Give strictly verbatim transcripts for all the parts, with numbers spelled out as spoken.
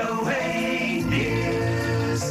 โอ เอ News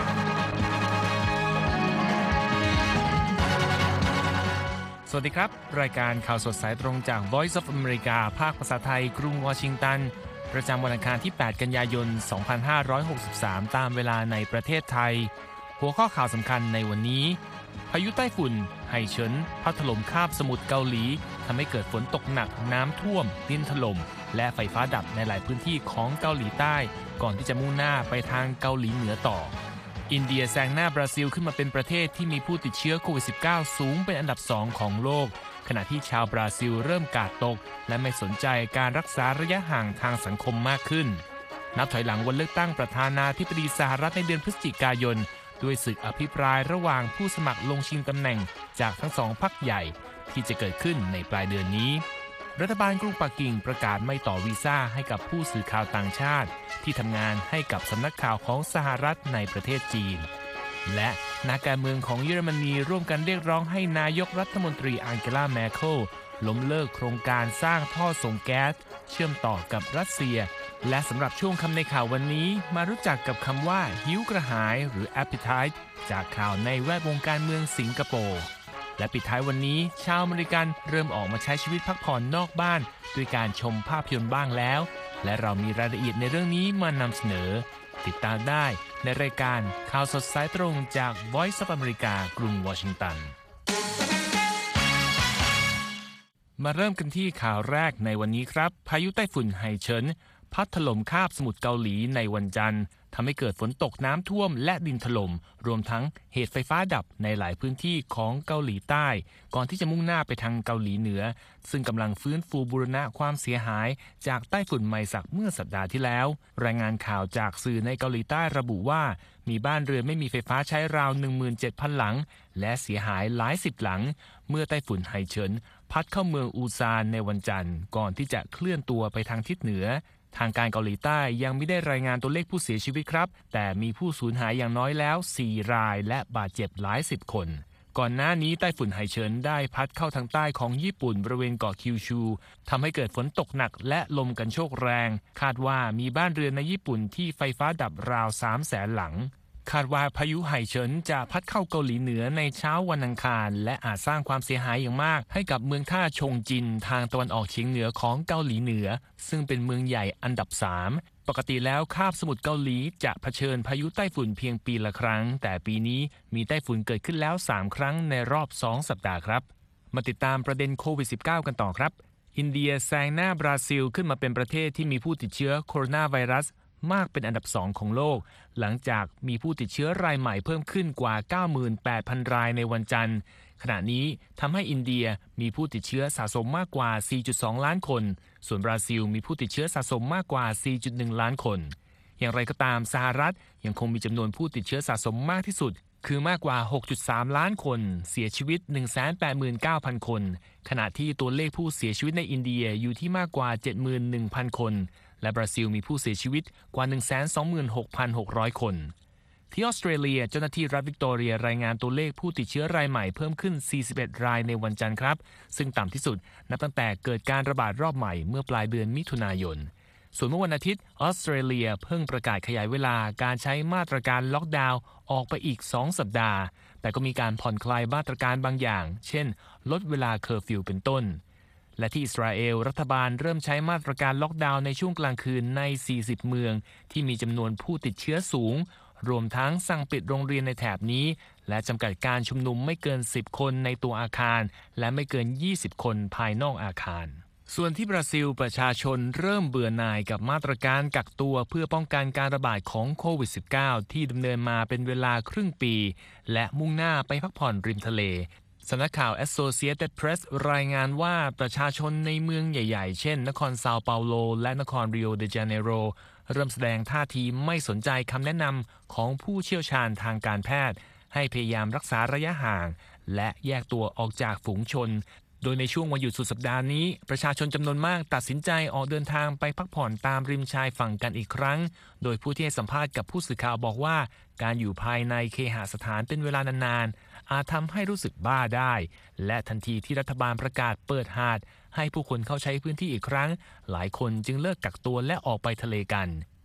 สวัสดีครับรายการข่าวสดสายตรงจาก Voice of America ภาคภาษาไทยกรุงวอชิงตันประจำวันอังคารที่แปดกันยายนสองพันห้าร้อยหกสิบสามตามเวลาในประเทศไทยหัวข้อข่าวสำคัญในวันนี้พายุไต้ฝุ่นไห่เฉินพัดถล่มคาบสมุทรเกาหลีทำให้เกิดฝนตกหนักน้ำท่วมดินถล่มและไฟฟ้าดับในหลายพื้นที่ของเกาหลีใต้ก่อนที่จะมุ่งหน้าไปทางเกาหลีเหนือต่ออินเดียแซงหน้าบราซิลขึ้นมาเป็นประเทศที่มีผู้ติดเชื้อโควิด สิบเก้า สูงเป็นอันดับสองของโลกขณะที่ชาวบราซิลเริ่มกาดตกและไม่สนใจการรักษาระยะห่างทางสังคมมากขึ้นนับถอยหลังวันเลือกตั้งประธานาธิบดีสหรัฐในเดือนพฤศจิกายนด้วยศึกอภิปรายระหว่างผู้สมัครลงชิงตำแหน่งจากทั้งสองพรรคใหญ่ที่จะเกิดขึ้นในปลายเดือนนี้รัฐบาลกรุงปักกิ่งประกาศไม่ต่อวีซ่าให้กับผู้สื่อข่าวต่างชาติที่ทำงานให้กับสำนักข่าวของสหรัฐในประเทศจีนและนักการเมืองของเยอรมนีร่วมกันเรียกร้องให้นายกรัฐมนตรีอังเกลา แมร์เคิลล้มเลิกโครงการสร้างท่อส่งแก๊สเชื่อมต่อกับรัสเซียและสำหรับช่วงคำในข่าววันนี้มารู้จักกับคำว่าหิวกระหายหรือ appetite จากข่าวในแวดวงการเมืองสิงคโปร์และปิดท้ายวันนี้ชาวอเมริกันเริ่มออกมาใช้ชีวิตพักผ่อนนอกบ้านด้วยการชมภาพยนตร์บ้างแล้วและเรามีรายละเอียดในเรื่องนี้มานำเสนอติดตามได้ในรายการข่าวสดสายตรงจาก Voice of America กรุงวอชิงตันมาเริ่มกันที่ข่าวแรกในวันนี้ครับพายุไต้ฝุ่นไห่เฉินพัดถล่มคาบสมุทรเกาหลีในวันจันทร์ทำให้เกิดฝนตกน้ำท่วมและดินถล่มรวมทั้งเหตุไฟฟ้าดับในหลายพื้นที่ของเกาหลีใต้ก่อนที่จะมุ่งหน้าไปทางเกาหลีเหนือซึ่งกำลังฟื้นฟูบูรณะความเสียหายจากไต้ฝุ่นไมซักเมื่อสัปดาห์ที่แล้วรายงานข่าวจากสื่อในเกาหลีใต้ระบุว่ามีบ้านเรือนไม่มีไฟฟ้าใช้ราว หนึ่งหมื่นเจ็ดพัน หลังและเสียหายหลายสิบหลังเมื่อไต้ฝุ่นไห่เฉินพัดเข้าเมืองอูซานในวันจันทร์ก่อนที่จะเคลื่อนตัวไปทางทิศเหนือทางการเกาหลีใต้ยังไม่ได้รายงานตัวเลขผู้เสียชีวิตครับแต่มีผู้สูญหายอย่างน้อยแล้วสี่รายและบาดเจ็บหลายสิบคนก่อนหน้านี้ไต้ฝุ่นไห่เฉินได้พัดเข้าทางใต้ของญี่ปุ่นบริเวณเกาะคิวชูทำให้เกิดฝนตกหนักและลมกันโชกแรงคาดว่ามีบ้านเรือนในญี่ปุ่นที่ไฟฟ้าดับราว สามแสน หลังคาดว่าพายุไห่เฉินจะพัดเข้าเกาหลีเหนือในเช้าวันอังคารและอาจสร้างความเสียหายอย่างมากให้กับเมืองท่าชงจินทางตะวันออกเฉียงเหนือของเกาหลีเหนือซึ่งเป็นเมืองใหญ่อันดับสามปกติแล้วคาบสมุทรเกาหลีจะเผชิญพายุไต้ฝุ่นเพียงปีละครั้งแต่ปีนี้มีไต้ฝุ่นเกิดขึ้นแล้วสามครั้งในรอบสองสัปดาห์ครับมาติดตามประเด็นโควิด สิบเก้า กันต่อครับอินเดียแซงหน้าบราซิลขึ้นมาเป็นประเทศที่มีผู้ติดเชื้อโคโรนาไวรัสมากเป็นอันดับสองของโลกหลังจากมีผู้ติดเชื้อรายใหม่เพิ่มขึ้นกว่า เก้าหมื่นแปดพัน รายในวันจันทร์ขณะนี้ทำให้อินเดียมีผู้ติดเชื้อสะสมมากกว่า สี่จุดสอง ล้านคนส่วนบราซิลมีผู้ติดเชื้อสะสมมากกว่า สี่จุดหนึ่ง ล้านคนอย่างไรก็ตามสหรัฐยังคงมีจำนวนผู้ติดเชื้อสะสมมากที่สุดคือมากกว่า หกจุดสาม ล้านคนเสียชีวิต หนึ่งแสนแปดหมื่นเก้าพัน คนขณะที่ตัวเลขผู้เสียชีวิตในอินเดียอยู่ที่มากกว่า เจ็ดหมื่นหนึ่งพัน คนและบราซิลมีผู้เสียชีวิตกว่า หนึ่งแสนสองหมื่นหกพันหกร้อย คนที่ออสเตรเลียเจ้าหน้าที่รัฐวิกตอเรียรายงานตัวเลขผู้ติดเชื้อรายใหม่เพิ่มขึ้นสี่สิบเอ็ดรายในวันจันทร์ครับซึ่งต่ำที่สุดนับตั้งแต่เกิดการระบาดรอบใหม่เมื่อปลายเดือนมิถุนายนส่วนเมื่อวันอาทิตย์ออสเตรเลียเพิ่งประกาศขยายเวลาการใช้มาตรการล็อกดาวน์ออกไปอีกสองสัปดาห์แต่ก็มีการผ่อนคลายมาตรการบางอย่างเช่นลดเวลาเคอร์ฟิวเป็นต้นและที่อิสราเอลรัฐบาลเริ่มใช้มาตรการล็อกดาวน์ในช่วงกลางคืนในสี่สิบเมืองที่มีจำนวนผู้ติดเชื้อสูงรวมทั้งสั่งปิดโรงเรียนในแถบนี้และจำกัดการชุมนุมไม่เกินสิบคนในตัวอาคารและไม่เกินยี่สิบคนภายนอกอาคารส่วนที่บราซิลประชาชนเริ่มเบื่อหน่ายกับมาตรการกักตัวเพื่อป้องกันการระบาดของโควิด สิบเก้า ที่ดำเนินมาเป็นเวลาครึ่งปีและมุ่งหน้าไปพักผ่อนริมทะเลสำนักข่าว Associated Press รายงานว่าประชาชนในเมืองใหญ่ๆเช่นนครซาเปาโลและนครริโอเดจาเนโรเริ่มแสดงท่าทีไม่สนใจคำแนะนำของผู้เชี่ยวชาญทางการแพทย์ให้พยายามรักษาระยะห่างและแยกตัวออกจากฝูงชนโดยในช่วงวันหยุดสุดสัปดาห์นี้ประชาชนจำนวนมากตัดสินใจออกเดินทางไปพักผ่อนตามริมชายฝั่งกันอีกครั้งโดยผู้ที่ให้สัมภาษณ์กับผู้สื่อข่าวบอกว่าการอยู่ภายในเคหสถานเป็นเวลานานๆอาจทำให้รู้สึกบ้าได้และทันทีที่รัฐบาลประกาศเปิดหาดให้ผู้คนเข้าใช้พื้นที่อีกครั้งหลายคนจึงเลิกกักตัวและออกไปทะเลกัน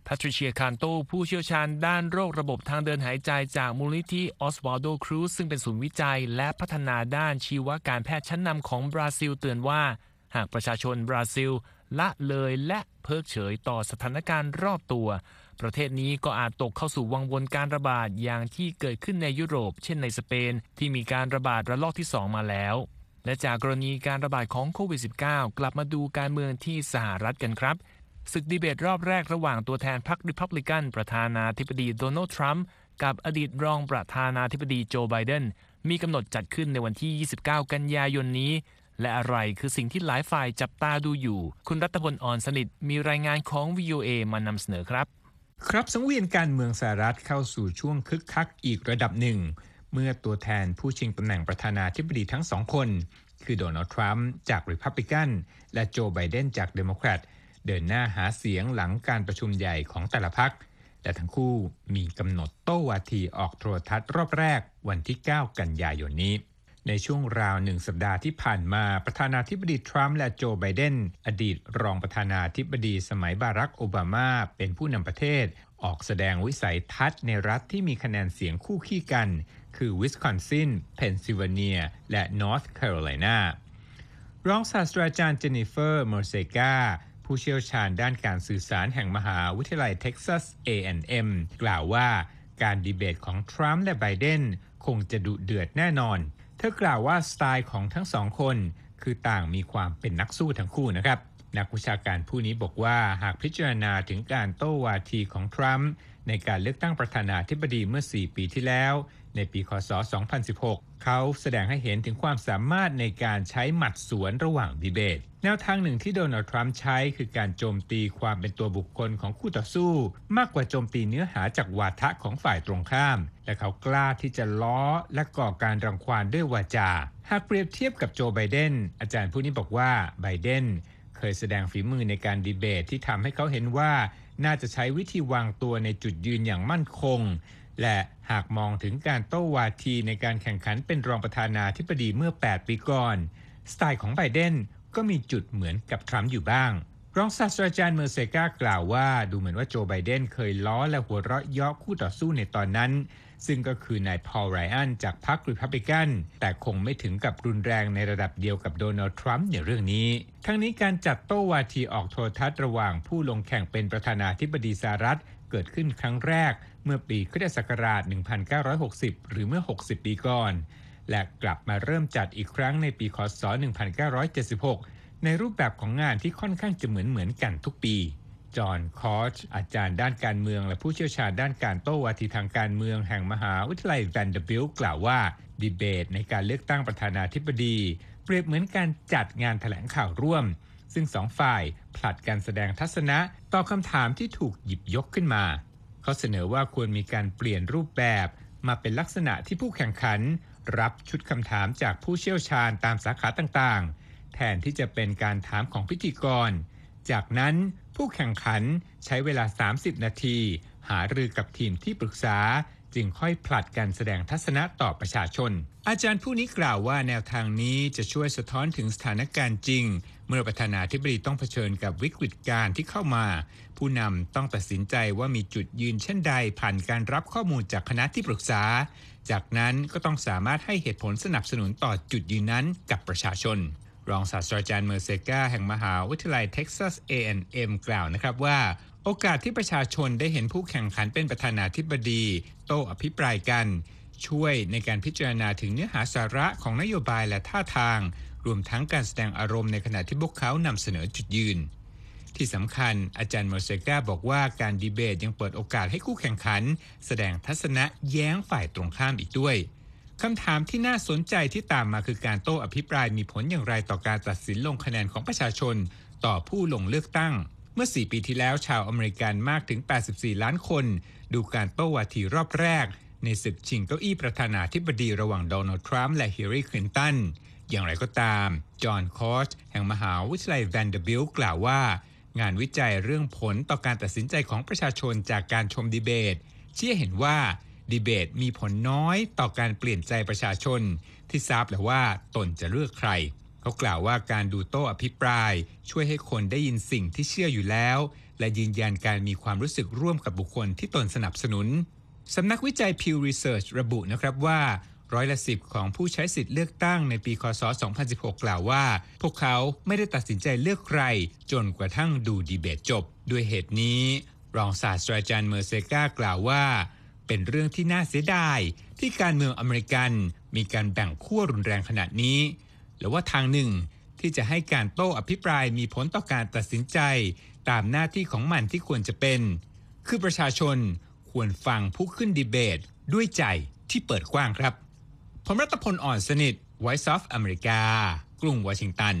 แพทริเชียคานโตผู้เชี่ยวชาญด้านโรคระบบทางเดินหายใจจากมูลนิธิออสวาลโดครูซซึ่งเป็นศูนย์วิจัยและพัฒนาด้านชีวการแพทย์ชั้นนำของบราซิลเตือนว่าหากประชาชนบราซิลละเลยและเพิกเฉยต่อสถานการณ์รอบตัวประเทศนี้ก็อาจตกเข้าสู่วังวนการระบาดอย่างที่เกิดขึ้นในยุโรปเช่นในสเปนที่มีการระบาดระลอกที่สองมาแล้วและจากกรณีการระบาดของโควิด สิบเก้า กลับมาดูการเมืองที่สหรัฐกันครับศึกดีเบตรอบแรกระหว่างตัวแทนพรรคริพับลิกันประธานาธิบดีโดนัลด์ทรัมป์กับอดีตรองประธานาธิบดีโจไบเดนมีกำหนดจัดขึ้นในวันที่ยี่สิบเก้ากันยายนนี้และอะไรคือสิ่งที่หลายฝ่ายจับตาดูอยู่คุณรัตพล อ่อนสนิทมีรายงานของ วี โอ เอ มานำเสนอครับครับสังเวียนการเมืองสหรัฐเข้าสู่ช่วงคึกคักอีกระดับหนึ่งเมื่อตัวแทนผู้ชิงตำแหน่งประธานาธิบดีทั้งสองคนคือโดนัลด์ทรัมป์จากริพับลิกันและโจไบเดนจากเดโมแครตเดินหน้าหาเสียงหลังการประชุมใหญ่ของแต่ละพรรคและทั้งคู่มีกำหนดโต้วาทีออกโทรทัศน์รอบแรกวันที่เก้ากันยายนนี้ในช่วงราวหนึ่งสัปดาห์ที่ผ่านมาประธานาธิบดีทรัมป์และโจไบเดนอดีตรองประธานาธิบดีสมัยบารักโอบามาเป็นผู้นำประเทศออกแสดงวิสัยทัศน์ในรัฐที่มีคะแนนเสียงคู่ขี้กันคือวิสคอนซินเพนซิลเวเนียและนอร์ทแคโรไลนารองศาสตราจารย์เจนนิเฟอร์มอร์เซกาผู้เชี่ยวชาญด้านการสื่อสารแห่งมหาวิทยาลัยเท็กซัส เอ แอนด์ เอ็ม กล่าวว่าการดีเบตของทรัมป์และไบเดนคงจะดุเดือดแน่นอนเธอกล่าวว่าสไตล์ของทั้งสองคนคือต่างมีความเป็นนักสู้ทั้งคู่นะครับนักวิชาการผู้นี้บอกว่าหากพิจารณาถึงการโต้วาทีของทรัมป์ในการเลือกตั้งประธานาธิบดีเมื่อสี่ปีที่แล้วในปีคศสองพันสิบหกเขาแสดงให้เห็นถึงความสามารถในการใช้หมัดสวนระหว่างดีเบตแนวทางหนึ่งที่โดนัลด์ทรัมป์ใช้คือการโจมตีความเป็นตัวบุคคลของคู่ต่อสู้มากกว่าโจมตีเนื้อหาจากวาทะของฝ่ายตรงข้ามและเขากล้าที่จะล้อและก่อการรังควานด้วยวาจาหากเปรียบเทียบกับโจไบเดนอาจารย์ผู้นี้บอกว่าไบเดนเคยแสดงฝีมือในการดีเบตที่ทำให้เขาเห็นว่าน่าจะใช้วิธีวางตัวในจุดยืนอย่างมั่นคงและหากมองถึงการโต้วาทีในการแข่งขันเป็นรองประธานาธิบดีเมื่อแปดปีก่อนสไตล์ของไบเดนก็มีจุดเหมือนกับทรัมป์อยู่บ้างรองศาสตราจารย์เมอร์เซกากล่าวว่าดูเหมือนว่าโจไบเดนเคยล้อและหัวเราะเยาะคู่ต่อสู้ในตอนนั้นซึ่งก็คือนายพอลไรอันจากพรรครีพับลิกันแต่คงไม่ถึงกับรุนแรงในระดับเดียวกับโดนัลด์ทรัมป์ในเรื่องนี้ทั้งนี้การจัดโต้วาทีออกโทรทัศน์ระหว่างผู้ลงแข่งเป็นประธานาธิบดีสหรัฐเกิดขึ้นครั้งแรกเมื่อปีคริสตศักราชหนึ่งพันเก้าร้อยหกสิบหรือเมื่อหกสิบปีก่อนและกลับมาเริ่มจัดอีกครั้งในปีคศหนึ่งพันเก้าร้อยเจ็ดสิบหกในรูปแบบของงานที่ค่อนข้างจะเหมือนเหมือนกันทุกปีจอห์นคอชอาจารย์ด้านการเมืองและผู้เชี่ยวชาญด้านการโต้วาทีทางการเมืองแห่งมหาวิทยาลัยแวนเดอร์บิลต์กล่าวว่าดีเบตในการเลือกตั้งประธานาธิบดีเปรียบเหมือนการจัดงานแถลงข่าวร่วมซึ่งสองฝ่ายผลัดกันแสดงทัศนะต่อคำถามที่ถูกหยิบยกขึ้นมาเขาเสนอว่าควรมีการเปลี่ยนรูปแบบมาเป็นลักษณะที่ผู้แข่งขันรับชุดคำถามจากผู้เชี่ยวชาญตามสาขาต่างๆแทนที่จะเป็นการถามของพิธีกรจากนั้นผู้แข่งขันใช้เวลาสามสิบนาทีหารือกับทีมที่ปรึกษาจึงค่อยผลัดกันแสดงทัศนะต่อประชาชนอาจารย์ผู้นี้กล่าวว่าแนวทางนี้จะช่วยสะท้อนถึงสถานการณ์จริงเมื่อประธานาธิบดีต้องเผชิญกับวิกฤตการณ์ที่เข้ามาผู้นำต้องตัดสินใจว่ามีจุดยืนเช่นใดผ่านการรับข้อมูลจากคณะที่ปรึกษาจากนั้นก็ต้องสามารถให้เหตุผลสนับสนุนต่อจุดยืนนั้นกับประชาชนรองศาสตราจารย์เมอร์เซกาแห่งมหาวิทยาลัยเท็กซัส เอ แอนด์ เอ็ม กล่าวนะครับว่าโอกาสที่ประชาชนได้เห็นผู้แข่งขันเป็นประธานาธิบดีโต้อภิปรายกันช่วยในการพิจารณาถึงเนื้อหาสาระของนโยบายและท่าทางรวมทั้งการแสดงอารมณ์ในขณะที่พวกเขานำเสนอจุดยืนที่สำคัญอาจารย์เมอร์เซกาบอกว่าการดีเบตยังเปิดโอกาสให้คู่แข่งขันแสดงทัศนะแย้งฝ่ายตรงข้ามอีกด้วยคำถามที่น่าสนใจที่ตามมาคือการโต้อภิปรายมีผลอย่างไรต่อการตัดสินลงคะแนนของประชาชนต่อผู้ลงเลือกตั้งเมื่อสี่ปีที่แล้วชาวอเมริกันมากถึงแปดสิบสี่ล้านคนดูการโต้วาทีรอบแรกในศึกชิงเก้าอี้ประธานาธิบดีระหว่างโดนัลด์ทรัมป์และฮิลลารีคลินตันอย่างไรก็ตามจอห์นคอชแห่งมหาวิทยาลัยแวนเดอร์บิลต์กล่าวว่างานวิจัยเรื่องผลต่อการตัดสินใจของประชาชนจากการชมดีเบตชี้ให้เห็นว่าดีเบตมีผลน้อยต่อการเปลี่ยนใจประชาชนที่ทราบแล้วว่าตนจะเลือกใครเขากล่าวว่าการดูโต้อภิปรายช่วยให้คนได้ยินสิ่งที่เชื่ออยู่แล้วและยืนยันการมีความรู้สึกร่วมกับบุคคลที่ตนสนับสนุนสำนักวิจัย Pew Research ระบุนะครับว่าร้อยละสิบของผู้ใช้สิทธิ์เลือกตั้งในปีคศสองพันสิบหกกล่าวว่าพวกเขาไม่ได้ตัดสินใจเลือกใครจนกระทั่งดูดีเบตจบด้วยเหตุนี้รองศาสตราจารย์เมอร์เซกากล่าวว่าเป็นเรื่องที่น่าเสียดายที่การเมืองอเมริกันมีการแบ่งขั้วรุนแรงขนาดนี้และว่าทางหนึ่งที่จะให้การโต้อภิปรายมีผลต่อการตัดสินใจตามหน้าที่ของมันที่ควรจะเป็นคือประชาชนควรฟังผู้ขึ้นดีเบตด้วยใจที่เปิดกว้างครับผมรัตพลอ่อนสนิท Voice of America กรุงวอชิงตัน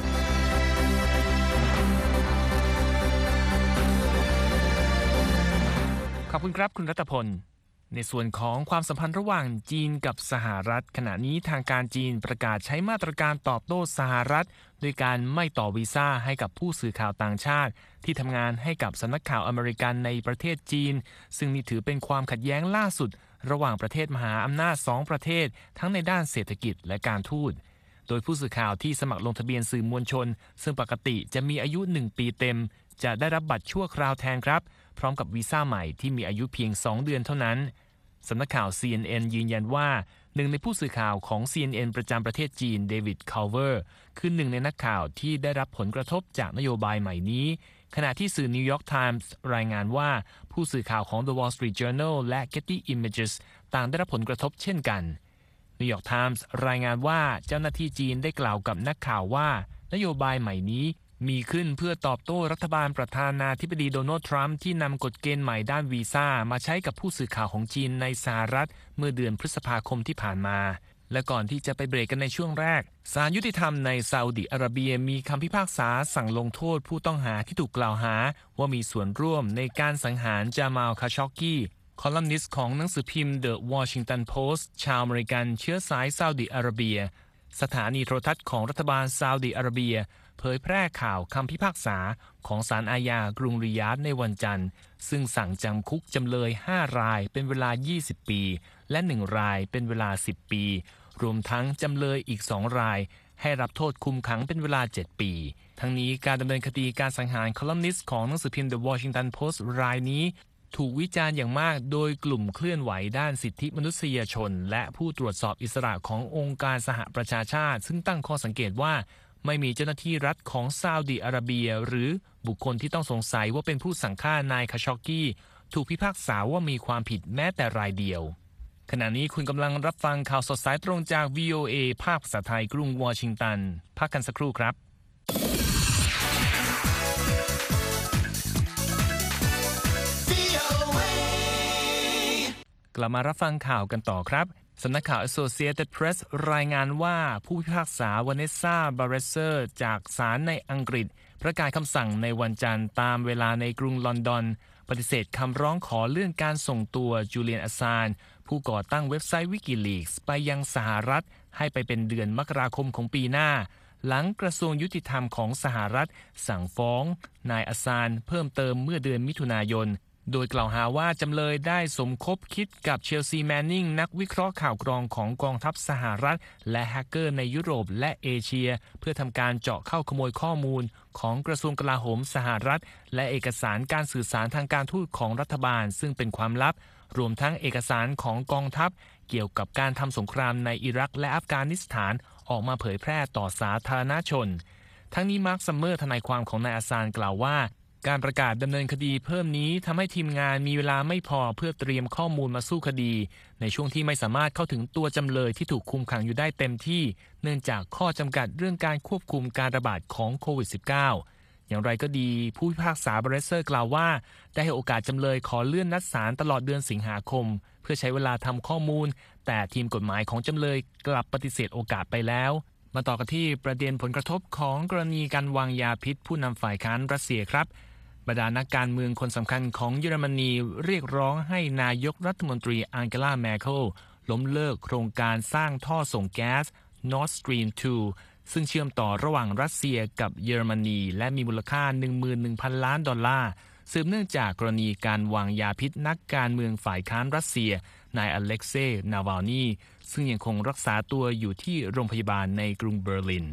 ขอบคุณครับคุณรัตพลในส่วนของความสัมพันธ์ระหว่างจีนกับสหรัฐขณะนี้ทางการจีนประกาศใช้มาตรการตอบโต้สหรัฐโดยการไม่ต่อวีซ่าให้กับผู้สื่อข่าวต่างชาติที่ทำงานให้กับสำนักข่าวอเมริกันในประเทศจีนซึ่งนี่ถือเป็นความขัดแย้งล่าสุดระหว่างประเทศมหาอำนาจสองประเทศทั้งในด้านเศรษฐกิจและการทูตโดยผู้สื่อข่าวที่สมัครลงทะเบียนสื่อมวลชนซึ่งปกติจะมีอายุหนึ่งปีเต็มจะได้รับบัตรชั่วคราวแทนครับพร้อมกับวีซ่าใหม่ที่มีอายุเพียงสองเดือนเท่านั้นสำนักข่าว ซี เอ็น เอ็น ยืนยันว่าหนึ่งในผู้สื่อข่าวของ ซี เอ็น เอ็น ประจำประเทศจีนเดวิดคาลเวอร์คือหนึ่งในนักข่าวที่ได้รับผลกระทบจากนโยบายใหม่นี้ขณะที่สื่อ New York Times รายงานว่าผู้สื่อข่าวของ The Wall Street Journal และ Getty Images ต่างได้รับผลกระทบเช่นกัน New York Times รายงานว่าเจ้าหน้าที่จีนได้กล่าวกับนักข่าวว่านโยบายใหม่นี้มีขึ้นเพื่อตอบโต้รัฐบาลประธานาธิบดีโดนัลด์ทรัมป์ที่นำกฎเกณฑ์ใหม่ด้านวีซ่ามาใช้กับผู้สื่อข่าวของจีนในสหรัฐเมื่อเดือนพฤษภาคมที่ผ่านมาและก่อนที่จะไปเบรกกันในช่วงแรกศาลยุติธรรมในซาอุดิอาระเบียมีคำพิพากษาสั่งลงโทษผู้ต้องหาที่ถูกกล่าวหาว่ามีส่วนร่วมในการสังหารจามาล คาชอกกีคอลัมนิสต์ของหนังสือพิมพ์ The Washington Post ชาวอเมริกันเชื้อสายซาอุดิอาระเบียสถานีโทรทัศน์ของรัฐบาลซาอุดิอาระเบียเผยแพร่ข่าวคำพิพากษาของศาลอาญากรุงริยาดในวันจันทร์ซึ่งสั่งจำคุกจำเลยห้ารายเป็นเวลายี่สิบปีและหนึ่งรายเป็นเวลาสิบปีรวมทั้งจำเลยอีกสองรายให้รับโทษคุมขังเป็นเวลาเจ็ดปีทั้งนี้การดำเนินคดีการสังหารคอลัมนิสต์ของหนังสือพิมพ์ The Washington Post รายนี้ถูกวิจารณ์อย่างมากโดยกลุ่มเคลื่อนไหวด้านสิทธิมนุษยชนและผู้ตรวจสอบอิสระขององค์การสหประชาชาติซึ่งตั้งข้อสังเกตว่าไม่มีเจ้าหน้าที่รัฐของซาอุดิอาระเบียหรือบุคคลที่ต้องสงสัยว่าเป็นผู้สั่งฆ่านายคาชอกกีถูกพิพากษาว่ามีความผิดแม้แต่รายเดียวขณะนี้คุณกำลังรับฟังข่าวสดสายตรงจาก วี โอ เอ ภาคภาษาไทยกรุงวอชิงตันพักกันสักครู่ครับกลับมารับฟังข่าวกันต่อครับสำนักข่าว Associated Press รายงานว่าผู้พิพากษาวาเนสซา บาเรเซอร์จากศาลในอังกฤษประกาศคำสั่งในวันจันทร์ตามเวลาในกรุงลอนดอนปฏิเสธคำร้องขอเลื่อนการส่งตัวจูเลียน อสซานจ์ผู้ก่อตั้งเว็บไซต์ WikiLeaks ไปยังสหรัฐให้ไปเป็นเดือนมกราคมของปีหน้าหลังกระทรวงยุติธรรมของสหรัฐสั่งฟ้องนายอสซานจ์เพิ่มเติมเมื่อเดือนมิถุนายนโดยกล่าวหาว่าจำเลยได้สมคบคิดกับเชลซีแมนนิงนักวิเคราะห์ข่าวกรองของกองทัพสหรัฐและแฮกเกอร์ในยุโรปและเอเชียเพื่อทำการเจาะเข้าขโมยข้อมูลของกระทรวงกลาโหมสหรัฐและเอกสารการสื่อสารทางการทูตของรัฐบาลซึ่งเป็นความลับรวมทั้งเอกสารของกองทัพเกี่ยวกับการทำสงครามในอิรักและอัฟกานิสถานออกมาเผยแพร่ต่อสาธารณชนทั้งนี้มาร์คซัมเมอร์ทนายความของนายอสซานจ์กล่าวว่าการประกาศดำเนินคดีเพิ่มนี้ทำให้ทีมงานมีเวลาไม่พอเพื่อเตรียมข้อมูลมาสู้คดีในช่วงที่ไม่สามารถเข้าถึงตัวจำเลยที่ถูกคุมขังอยู่ได้เต็มที่เนื่องจากข้อจำกัดเรื่องการควบคุมการระบาดของโควิด สิบเก้า อย่างไรก็ดีผู้พิพากษาบาเรเซอร์กล่าวว่าได้ให้โอกาสจำเลยขอเลื่อนนัดศาลตลอดเดือนสิงหาคมเพื่อใช้เวลาทำข้อมูลแต่ทีมกฎหมายของจำเลยกลับปฏิเสธโอกาสไปแล้วมาต่อกันที่ประเด็นผลกระทบของกรณีการวางยาพิษผู้นำฝ่ายค้านรัสเซียครับบรรดานักการเมืองคนสำคัญของเยอรมนีเรียกร้องให้นายกรัฐมนตรีอังเกลา แมร์เคิลล้มเลิกโครงการสร้างท่อส่งแก๊ส Nord Stream ทู ซึ่งเชื่อมต่อระหว่างรัสเซียกับเยอรมนีและมีมูลค่า หนึ่งหมื่นหนึ่งพัน ล้านดอลลาร์สืบเนื่องจากกรณีการวางยาพิษนักการเมืองฝ่ายค้านรัสเซียนายอเล็กเซย์ นาวาลนีซึ่งยังคงรักษาตัวอยู่ที่โรงพยาบาลในกรุงเบอร์ลิน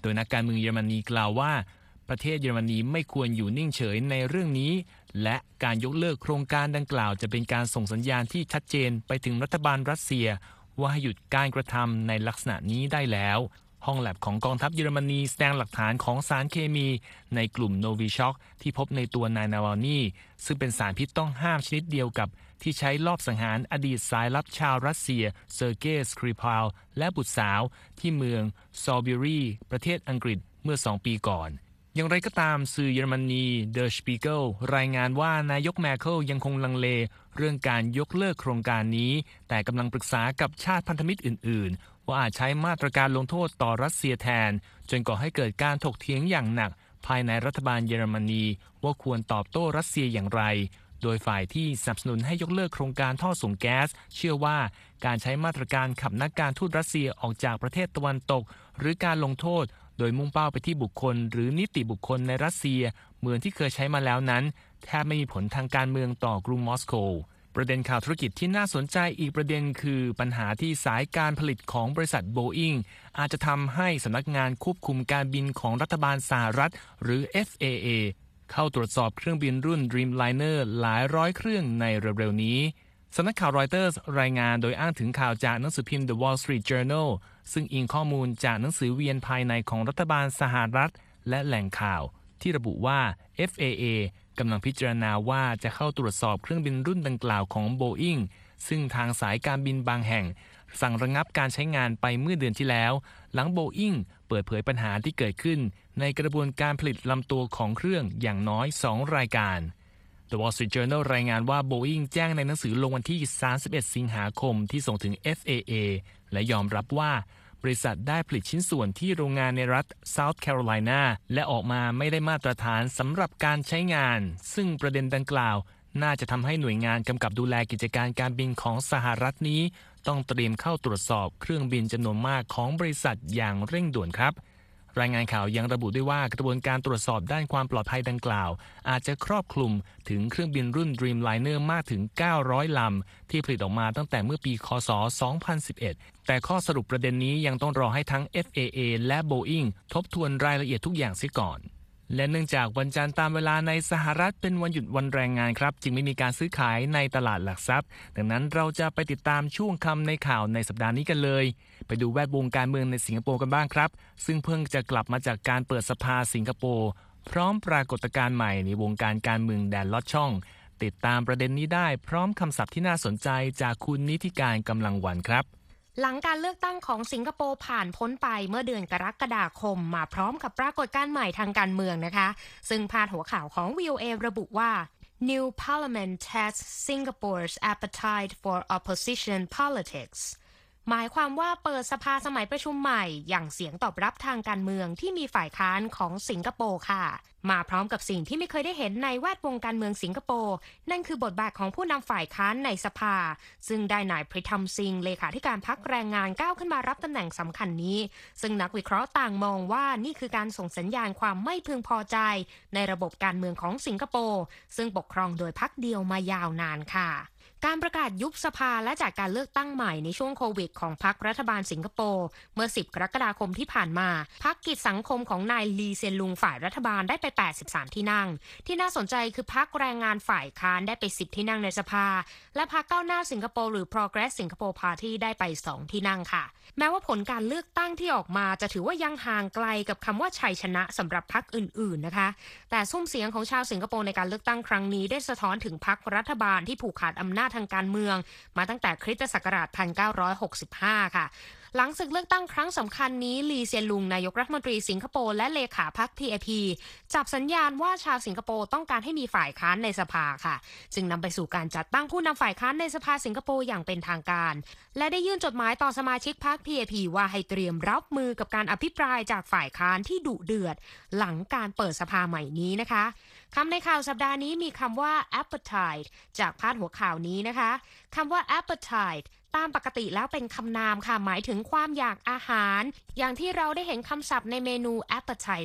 ดยนักการเมืองเยอรมนีกล่าวว่าประเทศเยอรมนีไม่ควรอยู่นิ่งเฉยในเรื่องนี้และการยกเลิกโครงการดังกล่าวจะเป็นการส่งสัญญาณที่ชัดเจนไปถึงรัฐบาลรัสเซียว่าให้หยุดการกระทำในลักษณะนี้ได้แล้วห้องแลบของกองทัพเยอรมนีแสดงหลักฐานของสารเคมีในกลุ่มโนวิช็อกที่พบในตัวนายนาวาลนีซึ่งเป็นสารพิษต้องห้ามชนิดเดียวกับที่ใช้ลอบสังหารอดีตสายลับชาวรัสเซียเซอร์เกย์สคริพาลและบุตรสาวที่เมืองซอลบิรีประเทศอังกฤษเมื่อสองปีก่อนอย่างไรก็ตามสื่อเยอรมนีเดอ Spiegel รายงานว่านายกแมร์เคิลยังคงลังเลเรื่องการยกเลิกโครงการนี้แต่กำลังปรึกษากับชาติพันธมิตรอื่นๆว่าอาจใช้มาตรการลงโทษต่อรัสเซียแทนจนก่อให้เกิดการถกเถียงอย่างหนักภายในรัฐบาลเยอรมนีว่าควรตอบโต้รัสเซียอย่างไรโดยฝ่ายที่สนับสนุนให้ยกเลิกโครงการท่อส่งแก๊สเชื่อว่าการใช้มาตรการขับนักการทูตรัสเซียออกจากประเทศตะวันตกหรือการลงโทษโดยมุ่งเป้าไปที่บุคคลหรือนิติบุคคลในรัสเซียเหมือนที่เคยใช้มาแล้วนั้นแทบไม่มีผลทางการเมืองต่อกรุงมอสโกประเด็นข่าวธุรกิจที่น่าสนใจอีกประเด็นคือปัญหาที่สายการผลิตของบริษัทโบอิงอาจจะทำให้สำนักงานควบคุมการบินของรัฐบาลสหรัฐหรือ เอฟ เอ เอ เข้าตรวจสอบเครื่องบินรุ่น Dreamliner หลายร้อยเครื่องในเร็วๆนี้สำนักข่าวรอยเตอร์สรายงานโดยอ้างถึงข่าวจากหนังสือพิมพ์ The Wall Street Journal ซึ่งอิงข้อมูลจากหนังสือเวียนภายในของรัฐบาลสหรัฐและแหล่งข่าวที่ระบุว่า เอฟ เอ เอ กำลังพิจารณาว่าจะเข้าตรวจสอบเครื่องบินรุ่นดังกล่าวของ Boeing ซึ่งทางสายการบินบางแห่งสั่งระงับการใช้งานไปเมื่อเดือนที่แล้วหลัง Boeing เปิดเผยปัญหาที่เกิดขึ้นในกระบวนการผลิตลำตัวของเครื่องอย่างน้อยสองรายการ The Wall Street Journal รายงานว่า Boeing แจ้งในหนังสือลงวันที่สามสิบเอ็ดสิงหาคมที่ส่งถึง เอฟ เอ เอ และยอมรับว่าบริษัทได้ผลิตชิ้นส่วนที่โรงงานในรัฐ South Carolina และออกมาไม่ได้มาตรฐานสำหรับการใช้งานซึ่งประเด็นดังกล่าวน่าจะทำให้หน่วยงานกำกับดูแลกิจการการบินของสหรัฐนี้ต้องเตรียมเข้าตรวจสอบเครื่องบินจำนวนมากของบริษัทอย่างเร่งด่วนครับรายงานข่าวยังระบุด้วยว่ากระบวนการตรวจสอบด้านความปลอดภัยดังกล่าวอาจจะครอบคลุมถึงเครื่องบินรุ่น Dreamliner มากถึงเก้าร้อยลำที่ผลิตออกมาตั้งแต่เมื่อปีค.ศ. สองพันสิบเอ็ดแต่ข้อสรุปประเด็นนี้ยังต้องรอให้ทั้ง เอฟ เอ เอ และ Boeing ทบทวนรายละเอียดทุกอย่างเสียก่อนและเนื่องจากวันจันทร์ตามเวลาในสหรัฐเป็นวันหยุดวันแรงงานครับจึงไม่มีการซื้อขายในตลาดหลักทรัพย์ดังนั้นเราจะไปติดตามช่วงคำในข่าวในสัปดาห์นี้กันเลยไปดูแวดวงการเมืองในสิงคโปร์กันบ้างครับซึ่งเพิ่งจะกลับมาจากการเปิดสภาสิงคโปร์พร้อมปรากฏการณ์ใหม่ในวงการการเมืองแดนลอดช่องติดตามประเด็นนี้ได้พร้อมคำศัพท์ที่น่าสนใจจากคุณนิติการกำลังวันครับหลังการเลือกตั้งของสิงคโปร์ผ่านพ้นไปเมื่อเดือนกรกฎาคมมาพร้อมกับปรากฏการณ์ใหม่ทางการเมืองนะคะซึ่งพาดหัวข่าวของ วี โอ เอ ระบุว่า New Parliament tests Singapore's appetite for opposition politics หมายความว่าเปิดสภาสมัยประชุมใหม่อย่างเสียงตอบรับทางการเมืองที่มีฝ่ายค้านของสิงคโปร์ค่ะมาพร้อมกับสิ่งที่ไม่เคยได้เห็นในแวดวงการเมืองสิงคโปร์นั่นคือบทบาทของผู้นำฝ่ายค้านในสภาซึ่งได้นายพริทัมซิงเลขาธิการพรรคแรงงานก้าวขึ้นมารับตำแหน่งสำคัญนี้ซึ่งนักวิเคราะห์ต่างมองว่านี่คือการส่งสัญญาณความไม่พึงพอใจในระบบการเมืองของสิงคโปร์ซึ่งปกครองโดยพรรคเดียวมายาวนานค่ะการประกาศยุบสภาและจากการเลือกตั้งใหม่ในช่วงโควิดของพรรครัฐบาลสิงคโปร์เมื่อสิบกรกฎาคมที่ผ่านมาพรรคกิจสังคมของนายลีเซียนลุงฝ่ายรัฐบาลได้ไปแปดสิบสามที่นั่งที่น่าสนใจคือพรรคแรงงานฝ่ายค้านได้ไปสิบที่นั่งในสภาและพรรคก้าวหน้าสิงคโปร์หรือ Progress Singapore Party ได้ไปสองที่นั่งค่ะแม้ว่าผลการเลือกตั้งที่ออกมาจะถือว่ายังห่างไกลกับคำว่าชัยชนะสำหรับพรรคอื่นๆนะคะแต่ซุ้มเสียงของชาวสิงคโปร์ในการเลือกตั้งครั้งนี้ได้สะท้อนถึงพรรครัฐบาลที่ผูกขาดอำนาจทางการเมืองมาตั้งแต่คริสตศักราชหนึ่งพันเก้าร้อยหกสิบห้าค่ะหลังศึกเลือกตั้งครั้งสำคัญนี้ลีเซียนลุงนายกรัฐมนตรีสิงคโปร์และเลขาพรรค พี เอ พี จับสัญญาณว่าชาวสิงคโปร์ต้องการให้มีฝ่ายค้านในสภาค่ะจึงนำไปสู่การจัดตั้งผู้นำฝ่ายค้านในสภาสิงคโปร์อย่างเป็นทางการและได้ยื่นจดหมายต่อสมาชิกพรรค พี เอ พี ว่าให้เตรียมรับมือกับการอภิปรายจากฝ่ายค้านที่ดุเดือดหลังการเปิดสภาใหม่นี้นะคะคำในข่าวสัปดาห์นี้มีคำว่า appetite จากพาดหัวข่าวนี้นะคะคำว่า appetiteตามปกติแล้วเป็นคำนามค่ะหมายถึงความอยากอาหารอย่างที่เราได้เห็นคำศัพท์ในเมนู appetizer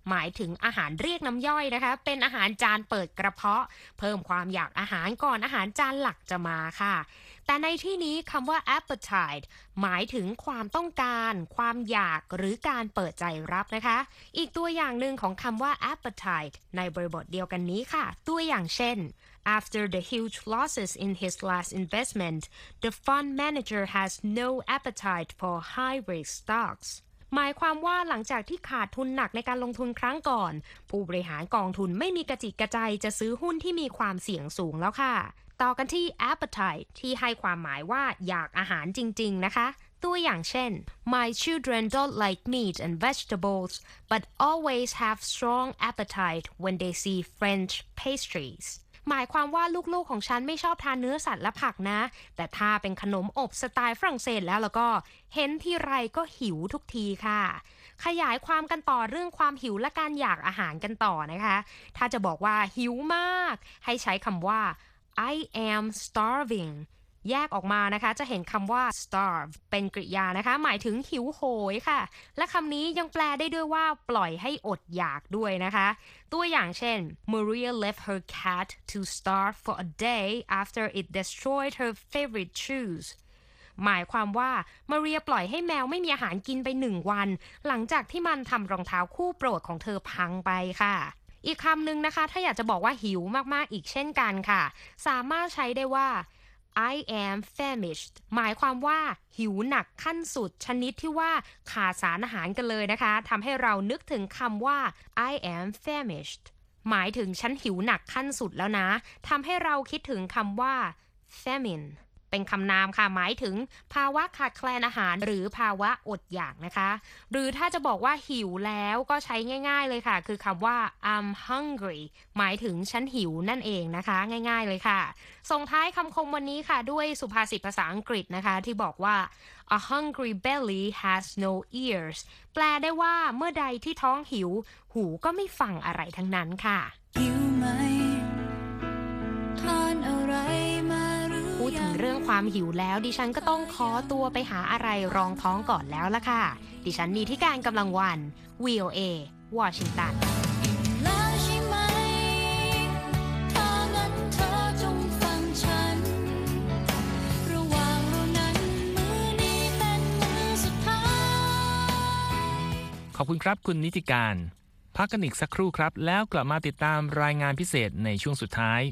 หมายถึงอาหารเรียกน้ำย่อยนะคะเป็นอาหารจานเปิดกระเพาะเพิ่มความอยากอาหารก่อนอาหารจานหลักจะมาค่ะแต่ในที่นี้คำว่า appetite หมายถึงความต้องการความอยากหรือการเปิดใจรับนะคะอีกตัวอย่างหนึ่งของคำว่า appetite ในบริบทเดียวกันนี้ค่ะตัวอย่างเช่น After the huge losses in his last investment, the fund manager has no appetite for high-risk stocks. หมายความว่าหลังจากที่ขาดทุนหนักในการลงทุนครั้งก่อนผู้บริหารกองทุนไม่มีกระจิตกระใจจะซื้อหุ้นที่มีความเสี่ยงสูงแล้วค่ะต่อกันที่ appetite ที่ให้ความหมายว่าอยากอาหารจริงๆนะคะตัวอย่างเช่น My children don't like meat and vegetables but always have strong appetite when they see French pastriesหมายความว่าลูกๆของฉันไม่ชอบทานเนื้อสัตว์และผักนะแต่ถ้าเป็นขนมอบสไตล์ฝรั่งเศสแล้วแล้วก็เห็นที่ไรก็หิวทุกทีค่ะขยายความกันต่อเรื่องความหิวและการอยากอาหารกันต่อนะคะถ้าจะบอกว่าหิวมากให้ใช้คำว่า I am starving แยกออกมานะคะจะเห็นคำว่า starve เป็นกริยานะคะหมายถึงหิวโหยค่ะและคำนี้ยังแปลได้ด้วยว่าปล่อยให้อดอยากด้วยนะคะตัวอย่างเช่น Maria left her cat to starve for a day after it destroyed her favorite shoes หมายความว่ามาเรียปล่อยให้แมวไม่มีอาหารกินไปหนึ่งวันหลังจากที่มันทำรองเท้าคู่โปรดของเธอพังไปค่ะอีกคำหนึ่งนะคะถ้าอยากจะบอกว่าหิวมากๆอีกเช่นกันค่ะสามารถใช้ได้ว่าI am famished หมายความว่าหิวหนักขั้นสุดชนิดที่ว่าขาดสารอาหารกันเลยนะคะทำให้เรานึกถึงคำว่า I am famished หมายถึงฉันหิวหนักขั้นสุดแล้วนะทำให้เราคิดถึงคำว่า famine เป็นคำนามค่ะหมายถึงภาวะขาดแคลนอาหารหรือภาวะอดอยากนะคะหรือถ้าจะบอกว่าหิวแล้วก็ใช้ง่ายๆเลยค่ะคือคำว่า I'm hungry หมายถึงฉันหิวนั่นเองนะคะง่ายๆเลยค่ะส่งท้ายคำคมวันนี้ค่ะด้วยสุภาษิตภาษาอังกฤษนะคะที่บอกว่า A hungry belly has no ears แปลได้ว่าเมื่อใดที่ท้องหิวหูก็ไม่ฟังอะไรทั้งนั้นค่ะหิวไหมทานอะไรมาพูดถึงเรื่องความหิวแล้วดิฉันก็ต้องขอตัวไปหาอะไรรองท้องก่อนแล้วล่ะค่ะดิฉันนีธิการกำลังวัน วี โอ เอ วอชิงตันแล้วใช่ไหมถ้างั้นเธอจงฟังฉันระหว่างเรานั้นมื้อนี้เป็นมื้อสุดท้ายขอบคุณครับคุณนิติการพักกันอีกสักครู่ครับแล้วกลับมาติดตามรายงานพิเศษในช่วงสุดท้าย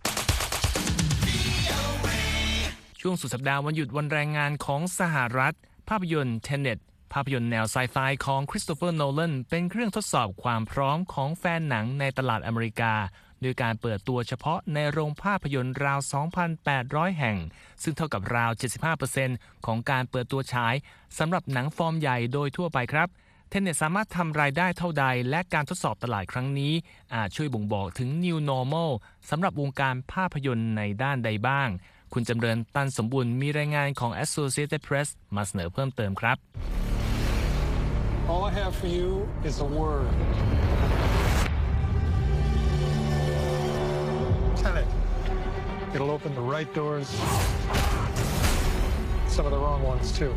ช่วงสุดสัปดาห์วันหยุดวันแรงงานของสหรัฐภาพยนตร์ Tenet ภาพยนตร์แนวไซไฟของคริสโตเฟอร์โนแลนเป็นเครื่องทดสอบความพร้อมของแฟนหนังในตลาดอเมริกาโดยการเปิดตัวเฉพาะในโรงภาพยนตร์ราว สองพันแปดร้อย แห่งซึ่งเท่ากับราว เจ็ดสิบห้าเปอร์เซ็นต์ ของการเปิดตัวฉายสำหรับหนังฟอร์มใหญ่โดยทั่วไปครับTenet สามารถทำรายได้เท่าใดและการทดสอบตลาดครั้งนี้อาจช่วยบ่งบอกถึง New Normal สำหรับวงการภาพยนตร์ในด้านใดบ้างคุณจำเริญตันสมบูรณ์มีรายงานของ Associated Press มาเสนอเพิ่มเติมครับ All I have for you is a word. Tenet. It'll open the right doors. Some of the wrong ones too.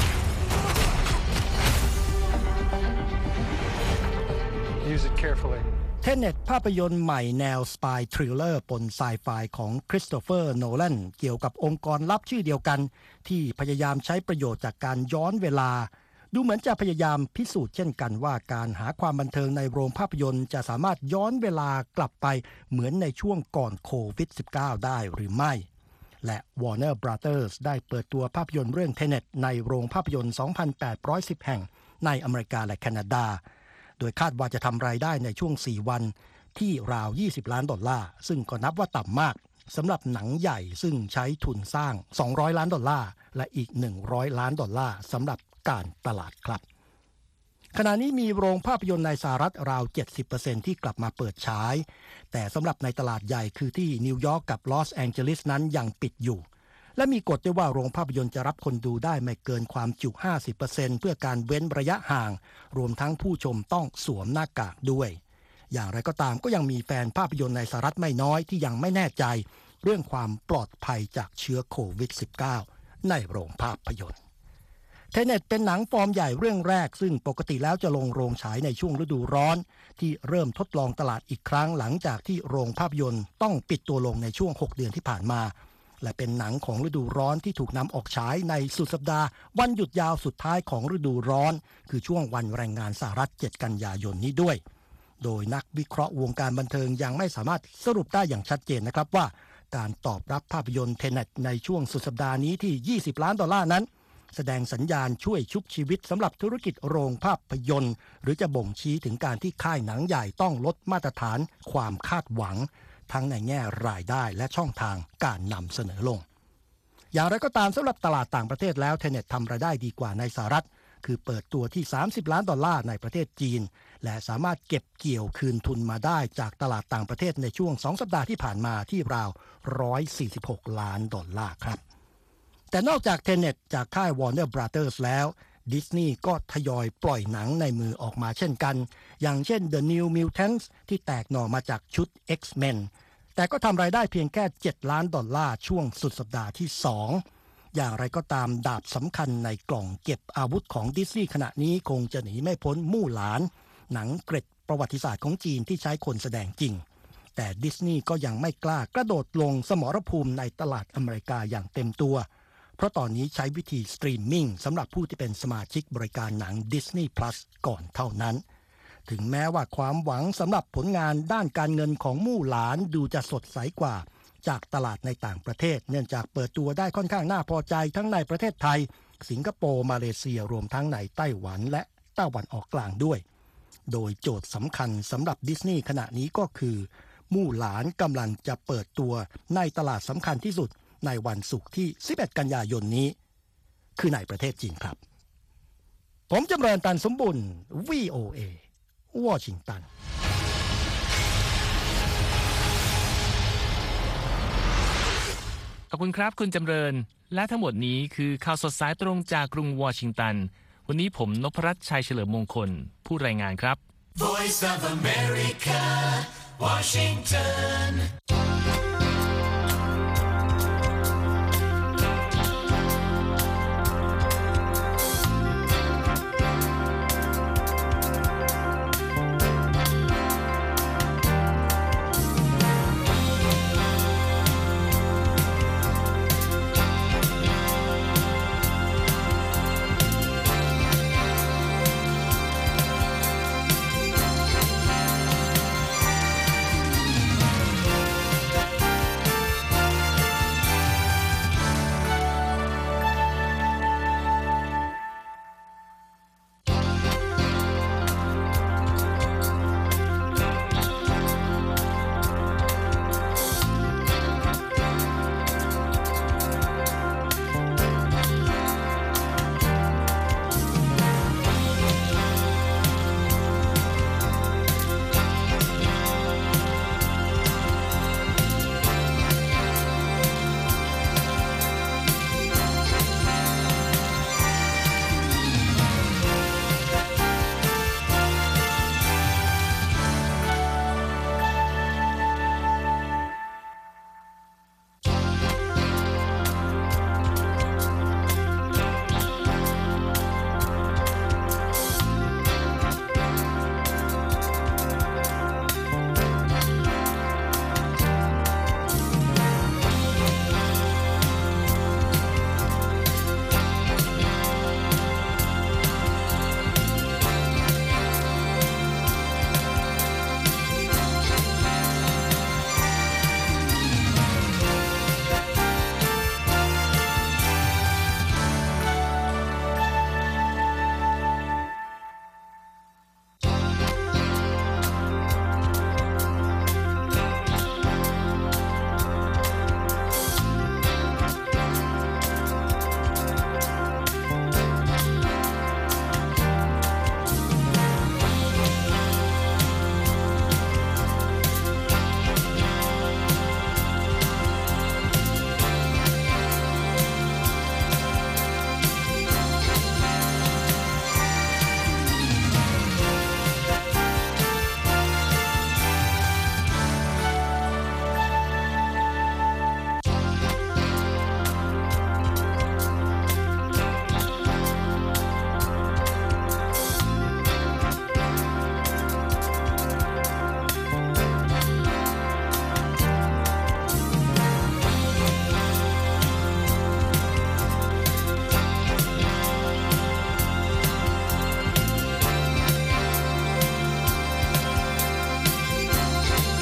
Use it carefully. Tenet ภาพยนตร์ใหม่แนวสปายทริลเลอร์ปนไซไฟของคริสโตเฟอร์โนแลนเกี่ยวกับองค์กรลับชื่อเดียวกันที่พยายามใช้ประโยชน์จากการย้อนเวลาดูเหมือนจะพยายามพิสูจน์เช่นกันว่าการหาความบันเทิงในโรงภาพยนตร์จะสามารถย้อนเวลากลับไปเหมือนในช่วงก่อนโควิด สิบเก้า ได้หรือไม่และ Warner Brothers ได้เปิดตัวภาพยนตร์เรื่อง Tenet ในโรงภาพยนตร์ สองพันแปดร้อยสิบ แห่งในอเมริกาและแคนาดาโดยคาดว่าจะทำรายได้ในช่วงสี่วันที่ราวยี่สิบล้านดอลลาร์ซึ่งก็นับว่าต่ำมากสำหรับหนังใหญ่ซึ่งใช้ทุนสร้างสองร้อยล้านดอลลาร์และอีกหนึ่งร้อยล้านดอลลาร์สำหรับการตลาดครับขณะนี้มีโรงภาพยนตร์ในสหรัฐราว เจ็ดสิบเปอร์เซ็นต์ ที่กลับมาเปิดฉายแต่สำหรับในตลาดใหญ่คือที่นิวยอร์กกับลอสแองเจลิสนั้นยังปิดอยู่และมีกฎด้วยว่าโรงภาพยนตร์จะรับคนดูได้ไม่เกินความจุ ห้าสิบเปอร์เซ็นต์ เพื่อการเว้นระยะห่างรวมทั้งผู้ชมต้องสวมหน้ากากด้วยอย่างไรก็ตามก็ยังมีแฟนภาพยนตร์ในสหรัฐไม่น้อยที่ยังไม่แน่ใจเรื่องความปลอดภัยจากเชื้อโควิด สิบเก้า ในโรงภาพยนตร์เทเน็ตเป็นหนังฟอร์มใหญ่เรื่องแรกซึ่งปกติแล้วจะลงโรงฉายในช่วงฤดูร้อนที่เริ่มทดลองตลาดอีกครั้งหลังจากที่โรงภาพยนตร์ต้องปิดตัวลงในช่วงหกเดือนที่ผ่านมาและเป็นหนังของฤดูร้อนที่ถูกนำออกฉายในสุดสัปดาห์วันหยุดยาวสุดท้ายของฤดูร้อนคือช่วงวันแรงงานสหรัฐเจ็ดกันยายนนี้ด้วยโดยนักวิเคราะห์วงการบันเทิงยังไม่สามารถสรุปได้อย่างชัดเจนนะครับว่าการตอบรับภาพยนตร์เทเน็ตในช่วงสุดสัปดาห์นี้ที่ยี่สิบล้านดอลลาร์นั้นแสดงสัญญาณช่วยชุบชีวิตสำหรับธุรกิจโรงภาพยนตร์หรือจะบ่งชี้ถึงการที่ค่ายหนังใหญ่ต้องลดมาตรฐานความคาดหวังทั้งในแง่รายได้และช่องทางการนำเสนอลงอย่างไรก็ตามสำหรับตลาดต่างประเทศแล้วเทเน็ตทำรายได้ดีกว่าในสหรัฐคือเปิดตัวที่สามสิบล้านดอลลาร์ในประเทศจีนและสามารถเก็บเกี่ยวคืนทุนมาได้จากตลาดต่างประเทศในช่วงสองสัปดาห์ที่ผ่านมาที่ราวหนึ่งร้อยสี่สิบหกล้านดอลลาร์ครับแต่นอกจากเทเน็ตจากค่าย Warner Brothers แล้วดิสนีย์ก็ทยอยปล่อยหนังในมือออกมาเช่นกันอย่างเช่น The New Mutants ที่แตกหน่อมาจากชุด X-Men แต่ก็ทำรายได้เพียงแค่เจ็ดล้านดอลลาร์ช่วงสุดสัปดาห์ที่สองอย่างไรก็ตามดาบสำคัญในกล่องเก็บอาวุธของดิสนีย์ขณะนี้คงจะหนีไม่พ้นมู่หลานหนังเกร็ดประวัติศาสตร์ของจีนที่ใช้คนแสดงจริงแต่ดิสนีย์ก็ยังไม่กล้ากระโดดลงสมรภูมิในตลาดอเมริกาอย่างเต็มตัวเพราะตอนนี้ใช้วิธีสตรีมมิ่งสำหรับผู้ที่เป็นสมาชิกบริการหนัง Disney Plus ก่อนเท่านั้นถึงแม้ว่าความหวังสำหรับผลงานด้านการเงินของมู่หลานดูจะสดใสกว่าจากตลาดในต่างประเทศเนื่องจากเปิดตัวได้ค่อนข้างน่าพอใจทั้งในประเทศไทยสิงคโปร์มาเลเซียรวมทั้งในไต้หวันและตะวันออกกลางด้วยโดยโจทย์สำคัญสำหรับดิสนีย์ขณะนี้ก็คือมู่หลานกำลังจะเปิดตัวในตลาดสำคัญที่สุดในวันศุกร์ที่สิบเอ็ดกันยายนนี้คือในประเทศจีนครับผมจำเริญตันสมบุญ วี โอ เอ วอชิงตันขอบคุณครับคุณจำเริญและทั้งหมดนี้คือข่าวสดสายตรงจากกรุงวอชิงตันวันนี้ผมนพรัตน์ชัยเฉลิมมงคลผู้รายงานครับ Voice of America Washington